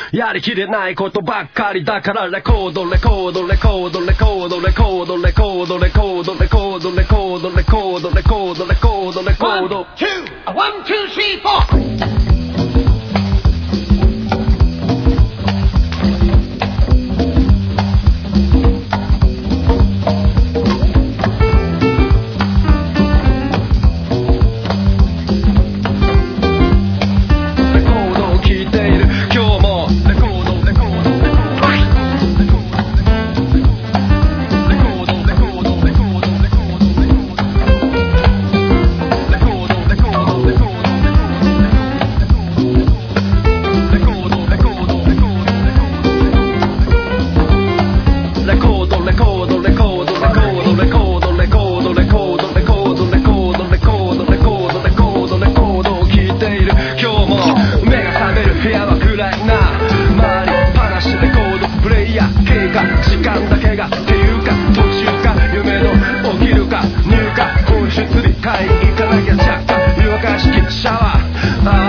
やりきれないことばっかりだからレコードレコードレコードレコードレコードレコードレコードレコードレコードレコードレコードレコードレコード 1, 2, 3, 4 行かなきゃちゃっか湯沸かし器シャワー